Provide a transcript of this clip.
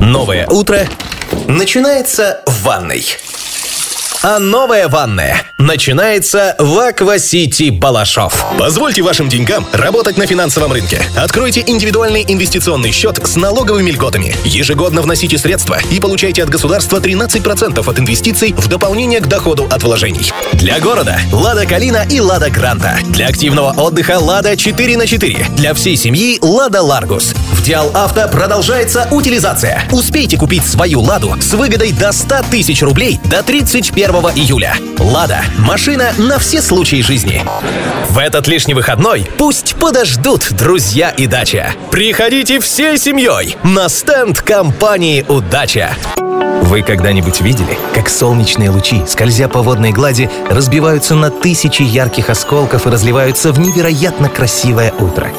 Новое утро начинается в ванной. А новая ванная начинается в Аква-Сити Балашов. Позвольте вашим деньгам работать на финансовом рынке. Откройте индивидуальный инвестиционный счет с налоговыми льготами. Ежегодно вносите средства и получайте от государства 13% от инвестиций в дополнение к доходу от вложений. Для города – Лада Калина и Лада Гранта. Для активного отдыха – Лада 4х4. Для всей семьи – Лада Ларгус. В Диал Авто продолжается утилизация. Успейте купить свою Ладу с выгодой до 100 тысяч рублей до 31 июля. Лада – машина на все случаи жизни. В этот лишний выходной пусть подождут друзья и дача. Приходите всей семьей на стенд компании «Удача». Вы когда-нибудь видели, как солнечные лучи, скользя по водной глади, разбиваются на тысячи ярких осколков и разливаются в невероятно красивое утро?